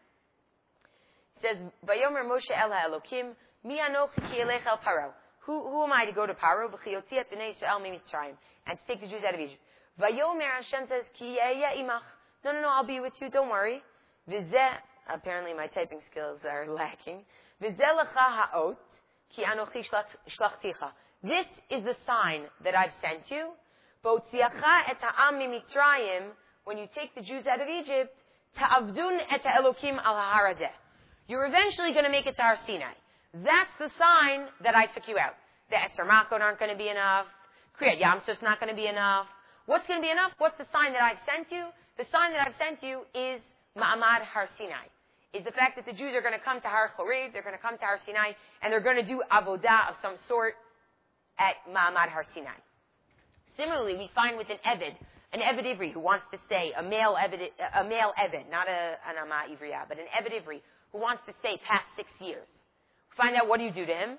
He says, Vayomer Moshe el ha'elokim, mi anochi ki elech el Paro. Who am I to go to Paro? V'chiyotzi et b'nei Yisrael mitzrayim, and to take the Jews out of Egypt. Vayomer, Hashem says, ki ye'eh imach. No, I'll be with you, don't worry. V'zeh, apparently my typing skills are lacking. V'zeh lecha ha'ot, ki anochi shlachticha. This is the sign that I've sent you. B'otziacha et ha'am mitzrayim, when you take the Jews out of Egypt, ta'avdun et ha'elokim al ha'arazeh. You're eventually going to make it to Har Sinai. That's the sign that I took you out. The Etzer Makot aren't going to be enough. Kriyat Yamsuf's not going to be enough. What's going to be enough? What's the sign that I've sent you? The sign that I've sent you is Ma'amad Har Sinai. Is the fact that the Jews are going to come to Har Chorev, they're going to come to Har Sinai, and they're going to do avodah of some sort at Ma'amad Har Sinai. Similarly, we find with an Eved Ivri who wants to stay, a male Eved, not an Ama Ivriya, but an Eved Ivri who wants to stay past 6 years. Find out what do you do to him?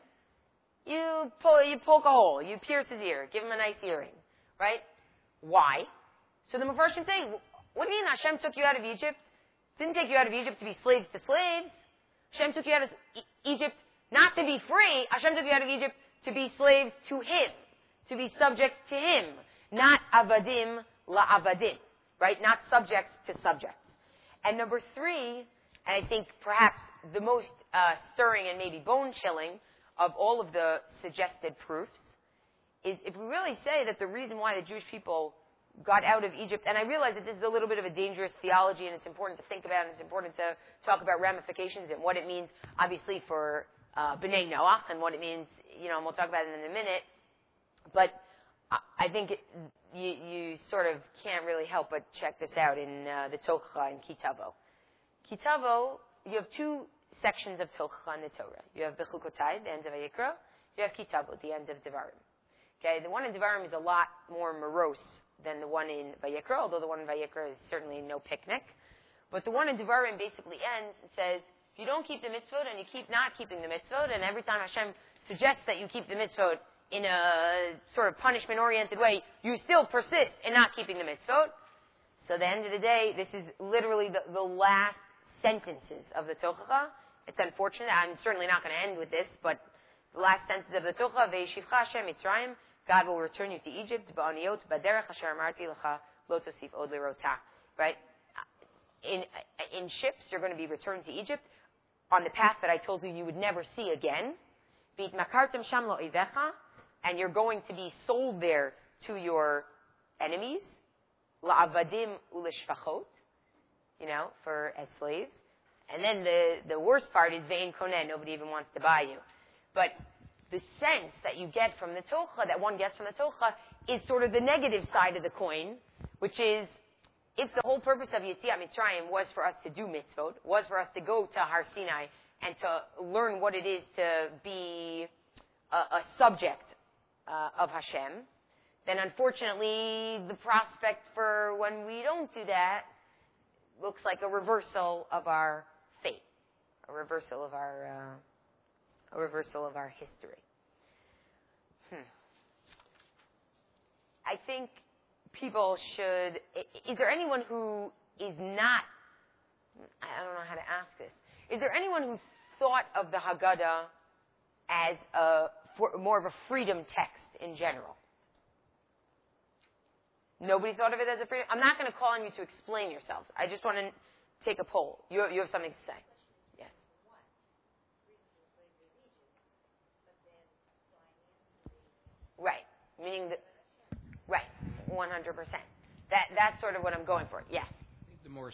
You poke a hole, you pierce his ear, give him a nice earring, right? Why? So the Mepharshim say, what do you mean Hashem took you out of Egypt? Didn't take you out of Egypt to be slaves to slaves. Hashem took you out of Egypt not to be free. Hashem took you out of Egypt to be slaves to Him, to be subject to Him, not avadim la avadim, right? Not subjects to subjects. And number 3, and I think perhaps the most stirring and maybe bone-chilling of all of the suggested proofs is if we really say that the reason why the Jewish people got out of Egypt, and I realize that this is a little bit of a dangerous theology and it's important to think about and it's important to talk about ramifications and what it means, obviously, for B'nai Noach and what it means, and we'll talk about it in a minute. But I I think you sort of can't really help but check this out in the Tochacha in Kitavo. Kitavo, you have two sections of Tochacha in the Torah. You have Bechukotai, the end of Vayikra. You have Kitavo, the end of Devarim. Okay, the one in Devarim is a lot more morose than the one in Vayikra, although the one in Vayikra is certainly no picnic. But the one in Devarim basically ends and says, if you don't keep the mitzvot and you keep not keeping the mitzvot, and every time Hashem suggests that you keep the mitzvot in a sort of punishment-oriented way, you still persist in not keeping the mitzvot. So at the end of the day, this is literally the last sentences of the Tochacha. It's unfortunate. I'm certainly not going to end with this, but the last sentence of the Tochacha, Ve'yishivcha Hashem Mitzrayim, God will return you to Egypt, ba'aniot, ba'derech asher amarti lecha, lo tosif od lirota. Right? In ships, you're going to be returned to Egypt on the path that I told you you would never see again. V'itmakartem sham lo ivecha, and you're going to be sold there to your enemies, la'avadim u'leshvachot, for as slaves. And then the worst part is ve'in konen, nobody even wants to buy you. But the sense that you get from the Tochacha, that one gets from the Tochacha, is sort of the negative side of the coin, which is, if the whole purpose of Yetziat Mitzrayim was for us to do mitzvot, was for us to go to Har Sinai and to learn what it is to be a subject of Hashem, then unfortunately the prospect for when we don't do that looks like a reversal of our fate, a reversal of our history. I think people should. Is there anyone who is not? I don't know how to ask this. Is there anyone who thought of the Haggadah as more of a freedom text in general? Nobody thought of it as a freedom. I'm not going to call on you to explain yourselves. I just want to take a poll. You have something to say. Yes. Right. Meaning that. Right. 100%. That's sort of what I'm going for. Yes. I think the more.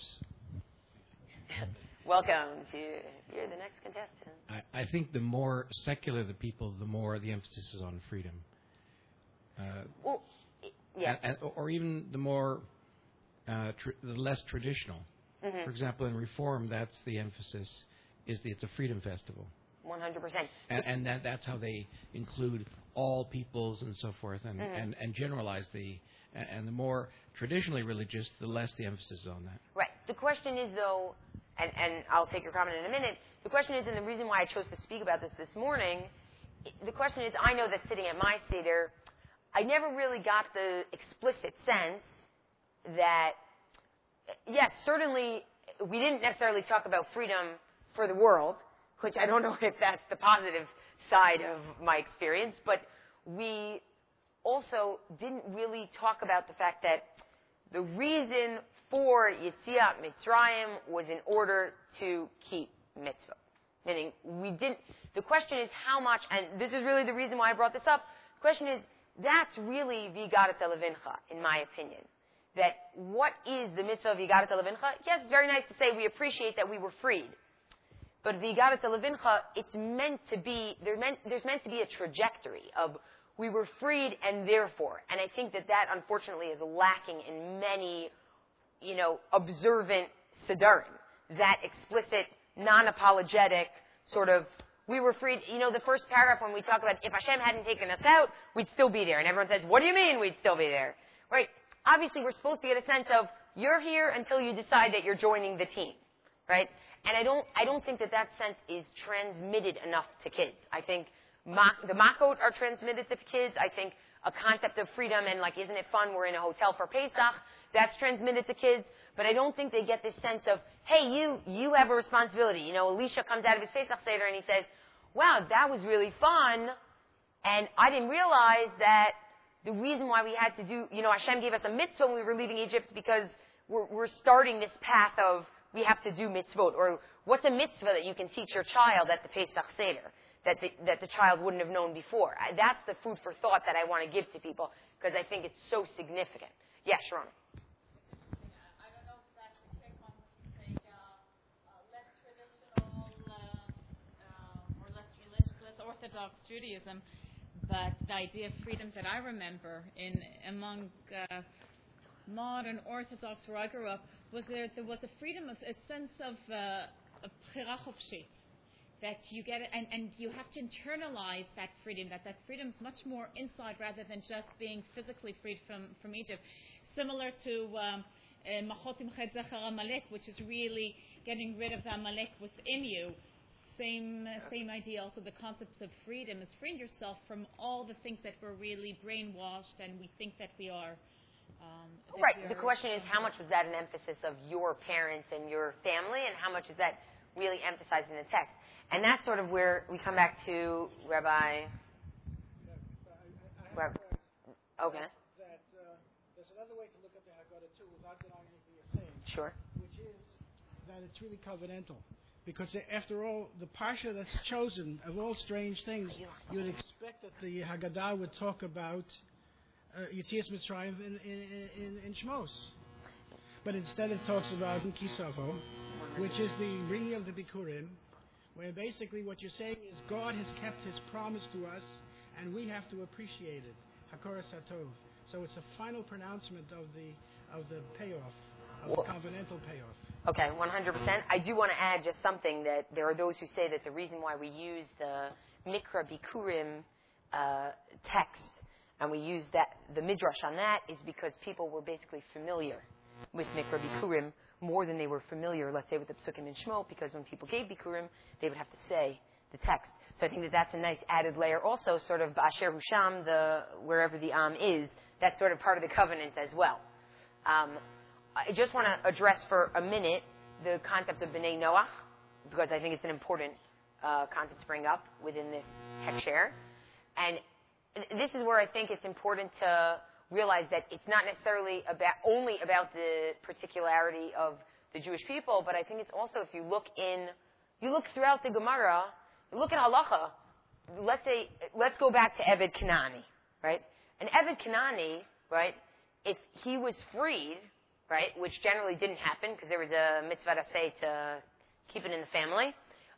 Welcome to. You're the next contestant. I think the more secular the people, the more the emphasis is on freedom. Well, yeah. Or even the more, the less traditional. Mm-hmm. For example, in Reform, that's the emphasis. It's a freedom festival. 100%. And that's how they include all peoples and so forth, and, Mm-hmm. and generalize and the more traditionally religious, the less the emphasis is on that. Right. The question is, though, and I'll take your comment in a minute, the question is, and the reason why I chose to speak about this morning, the question is, I know that sitting at my Seder, I never really got the explicit sense that, yes, certainly we didn't necessarily talk about freedom for the world, which I don't know if that's the positive side of my experience, but we also didn't really talk about the fact that the reason for Yetziat Mitzrayim was in order to keep mitzvah. Meaning, the question is how much, and this is really the reason why I brought this up, the question is, that's really V'yigarat Levincha, in my opinion. That what is the mitzvah of V'yigarat Levincha? Yes, it's very nice to say we appreciate that we were freed. But V'yigarat Levincha, it's meant to be, there's meant to be a trajectory of we were freed and therefore. And I think that unfortunately is lacking in many, observant Siddurim. That explicit, non-apologetic sort of, we were freed. The first paragraph when we talk about if Hashem hadn't taken us out, we'd still be there. And everyone says, what do you mean we'd still be there? Right? Obviously, we're supposed to get a sense of, you're here until you decide that you're joining the team. Right? And I don't think that sense is transmitted enough to kids. I think the makot are transmitted to kids. I think a concept of freedom and isn't it fun? We're in a hotel for Pesach. That's transmitted to kids. But I don't think they get this sense of, hey, you have a responsibility. Elisha comes out of his Pesach Seder and he says, wow, that was really fun. And I didn't realize that the reason why we had to do, Hashem gave us a mitzvah when we were leaving Egypt because we're starting this path of we have to do mitzvot. Or what's a mitzvah that you can teach your child at the Pesach Seder that the child wouldn't have known before? That's the food for thought that I want to give to people because I think it's so significant. Yeah, Sharon. I don't know if that's a take on, say, less traditional or less religious, less Orthodox Judaism. but the idea of freedom that I remember among modern Orthodox where I grew up was there was a freedom of a sense of bchira chofshit, that you get it, and you have to internalize that freedom. That freedom is much more inside rather than just being physically freed from Egypt. Similar to Machotim Ched Zecher Amalek, which is really getting rid of the Amalek within you. Same idea. Also, the concept of freedom is freeing yourself from all the things that we're really brainwashed and we think that we are. Right. The question is, how much was that an emphasis of your parents and your family, and how much is that really emphasized in the text? And that's sort of where we come back to Rabbi. Okay. That there's another way to look at the Haggadah too, without denying anything you're saying. Sure. Which is that it's really covenantal. Because after all, the parsha that's chosen, of all strange things, you would expect that the Haggadah would talk about Yetzias Mitzrayim in Shmos. But instead it talks about Kisavo, which is the bringing of the Bikurim, where basically what you're saying is God has kept His promise to us, and we have to appreciate it. Hakoras Hatov. So it's a final pronouncement of the payoff, of the covenantal payoff. Okay, 100%. I do want to add just something, that there are those who say that the reason why we use the Mikra Bikurim text, and we use the Midrash on that, is because people were basically familiar with Mikra Bikurim more than they were familiar, let's say, with the Psukim in Shemot, because when people gave Bikurim, they would have to say the text. So I think that that's a nice added layer. Also, sort of Asher Husham, wherever the Am is, that's sort of part of the covenant as well. I just want to address for a minute the concept of B'nai Noach, because I think it's an important concept to bring up within this hechsher. And this is where I think it's important to realize that it's not necessarily only about the particularity of the Jewish people, but I think it's also, if you look throughout the Gemara, you look at halacha. Let's go back to Eved Kanani, right? And Eved Kanani, right, if he was freed, right, which generally didn't happen because there was a mitzvah to say to keep it in the family.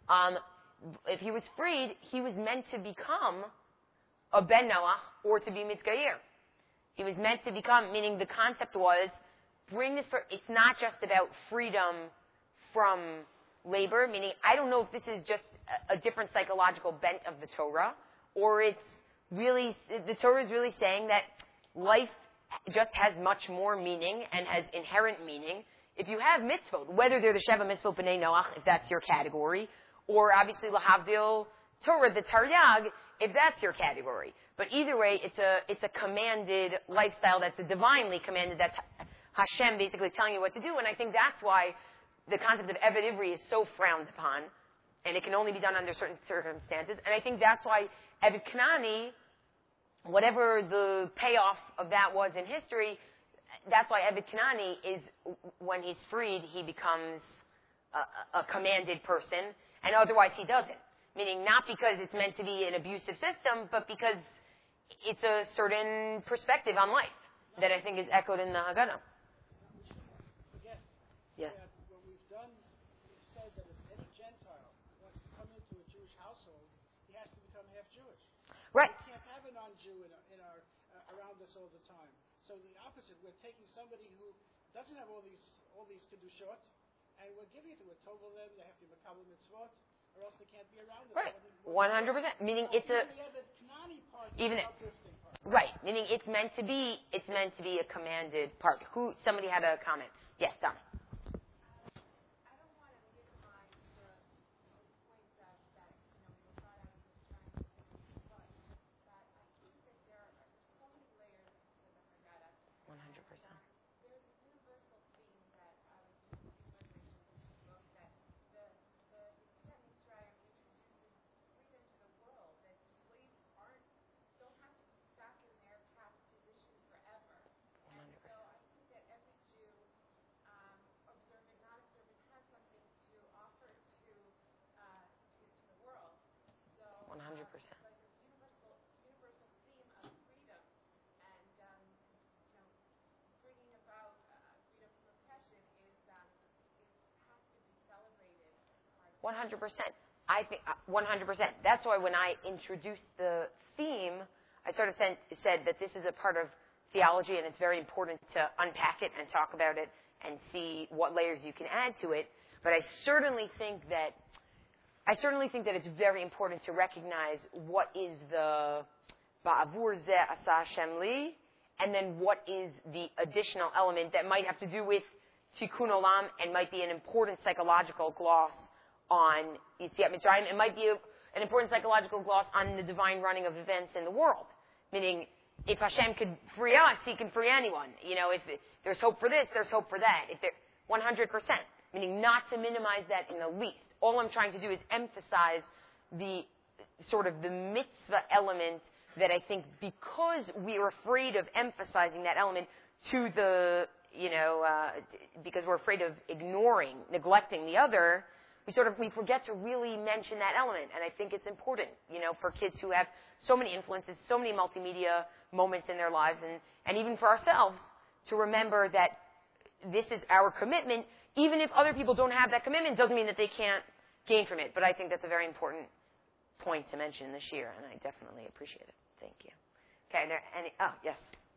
If he was freed, he was meant to become a Ben Noach or to be Mitzgayer. He was meant to become, meaning the concept was, it's not just about freedom from labor, meaning I don't know if this is just a different psychological bent of the Torah, or it's really, the Torah is really saying that life just has much more meaning and has inherent meaning. If you have mitzvot, whether they're the Sheva Mitzvot B'nai Noach, if that's your category, or obviously Lahavdil Torah, the Taryag, if that's your category. But either way, it's a commanded lifestyle that's a divinely commanded, that's Hashem basically telling you what to do. And I think that's why the concept of Eved Ivri is so frowned upon, and it can only be done under certain circumstances. And I think that's why Eved Kanani, whatever the payoff of that was in history, that's why Eved Kanani is, when he's freed, he becomes a commanded person, and otherwise he doesn't. Meaning not because it's meant to be an abusive system, but because it's a certain perspective on life that I think is echoed in the Haggadah. Yes. That what we've done is said that if any Gentile wants to come into a Jewish household, he has to become half Jewish. Right. We can't have a non-Jew around us all the time. So the opposite, we're taking somebody who doesn't have all these kedushot, and we're giving it to a total them. They have to be makabel mitzvot, or else they can't be around us. Right. 100%. Meaning it's even right. Meaning it's meant to be a commanded part. Somebody had a comment. Yes, Donna. Universal theme of freedom and bringing about freedom from oppression has to be celebrated. 100%. I think 100%. That's why when I introduced the theme I sort of said that this is a part of theology, and it's very important to unpack it and talk about it and see what layers you can add to it. But I certainly think that it's very important to recognize what is the Ba'avur Zeh Asa Hashem Li, and then what is the additional element that might have to do with Tikkun Olam and might be an important psychological gloss on Yetziat Mitzrayim. It might be an important psychological gloss on the divine running of events in the world. Meaning, if Hashem could free us, He can free anyone. If there's hope for this, there's hope for that. If there, 100%. Meaning not to minimize that in the least. All I'm trying to do is emphasize the sort of the mitzvah element that I think because we are afraid of emphasizing that element to the, because we're afraid of neglecting the other, we forget to really mention that element. And I think it's important, for kids who have so many influences, so many multimedia moments in their lives, and even for ourselves, to remember that this is our commitment. Even if other people don't have that commitment, doesn't mean that they can't gain from it. But I think that's a very important point to mention this year, and I definitely appreciate it. Thank you. Okay, yes.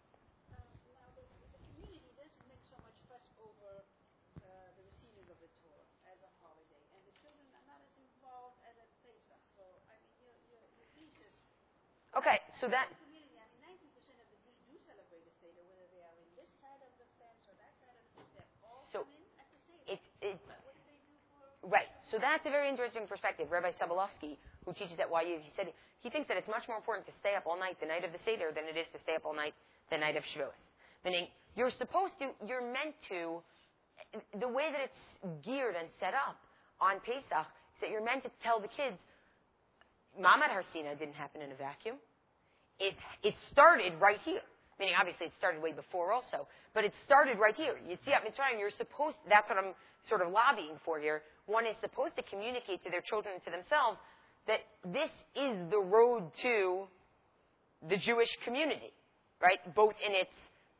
Now, the community doesn't make so much fuss over the receiving of the Torah as a holiday, and the children are not as involved as at Pesach. So, I mean, your thesis. Okay, so that. The community, 90% of the Jews do celebrate the Seder, whether they are in this side of the fence or that side of the fence. They're all come in at the Seder. But what do they do for? Right. So that's a very interesting perspective. Rabbi Sobolovsky, who teaches at YU, he said he thinks that it's much more important to stay up all night the night of the Seder than it is to stay up all night the night of Shavuos. Meaning, you're meant to, the way that it's geared and set up on Pesach is that you're meant to tell the kids, Ma'amad Har Sinai didn't happen in a vacuum. It started right here. Meaning, obviously, it started way before also, but it started right here. Yetziat Mitzrayim, that's what I'm sort of lobbying for here. One is supposed to communicate to their children and to themselves that this is the road to the Jewish community, right? Both in its,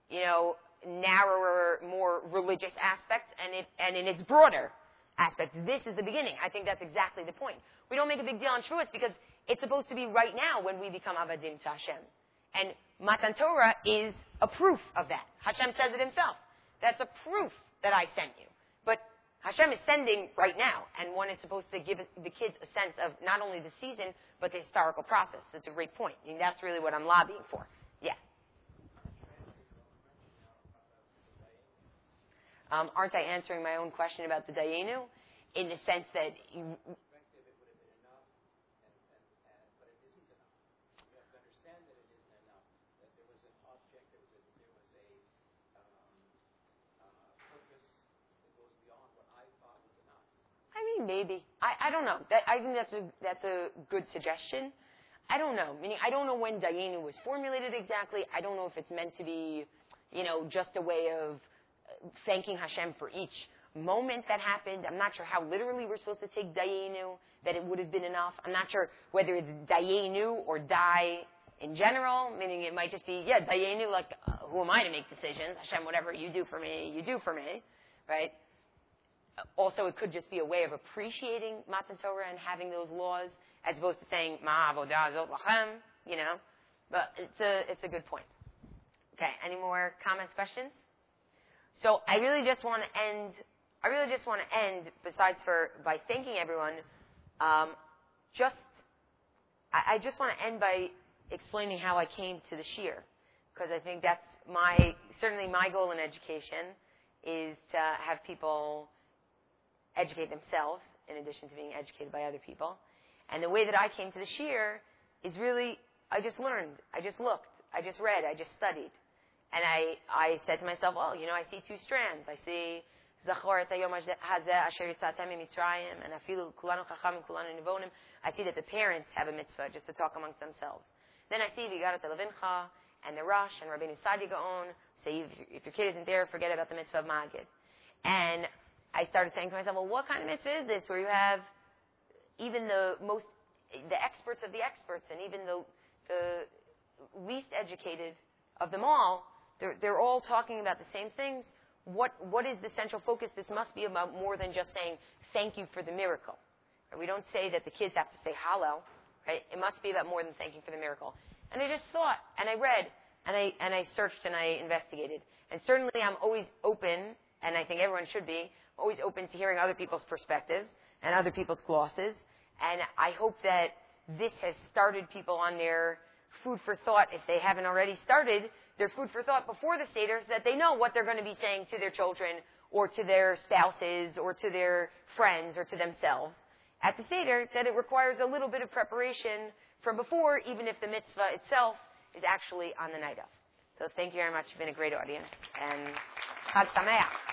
narrower, more religious aspects and in its broader aspects. This is the beginning. I think that's exactly the point. We don't make a big deal on Shavuos because it's supposed to be right now when we become Avadim to Hashem. And Matan Torah is a proof of that. Hashem says it himself. That's a proof that I sent you. But Hashem is sending right now, and one is supposed to give the kids a sense of not only the season, but the historical process. That's a great point. I mean, that's really what I'm lobbying for. Yeah. Aren't I answering my own question about the Dayenu? In the sense that maybe. I don't know. I think that's a good suggestion. I don't know. Meaning, I don't know when Dayenu was formulated exactly. I don't know if it's meant to be, just a way of thanking Hashem for each moment that happened. I'm not sure how literally we're supposed to take Dayenu, that it would have been enough. I'm not sure whether it's Dayenu or Die in general, meaning it might just be, Dayenu, like, who am I to make decisions? Hashem, whatever you do for me, right? Also, it could just be a way of appreciating Matan Torah and having those laws, as opposed to saying Ma'avodah Zot Lachem, But it's a good point. Okay, any more comments, questions? So I really just want to end. Besides by thanking everyone, I just want to end by explaining how I came to the Shir, because I think that's certainly my goal in education is to have people educate themselves in addition to being educated by other people. And the way that I came to the Shir is really, I just learned, I just looked, I just read, I just studied. And I said to myself, I see two strands. I see Zachor et hayom hazeh asher yitzatem miMitzrayim, and afilu kulanu chachamim kulanu nivonim. I see that the parents have a mitzvah just to talk amongst themselves. Then I see V'garat Levincha and the Rosh and Rabbeinu Sadi Gaon say, if your kid isn't there, forget about the mitzvah of Magid. And I started saying to myself, well, what kind of mitzvah is this where you have even the experts of the experts and even the least educated of them all, they're all talking about the same things. What is the central focus? This must be about more than just saying thank you for the miracle. We don't say that the kids have to say Hallel, right? It must be about more than thanking for the miracle. And I just thought, and I read, and I searched, and I investigated. And certainly I'm always open, and I think everyone should be, always open to hearing other people's perspectives and other people's glosses. And I hope that this has started people on their food for thought, if they haven't already started their food for thought before the Seder, so that they know what they're going to be saying to their children or to their spouses or to their friends or to themselves at the Seder, that it requires a little bit of preparation from before, even if the mitzvah itself is actually on the night of. So thank you very much. You've been a great audience. And Chag Sameach.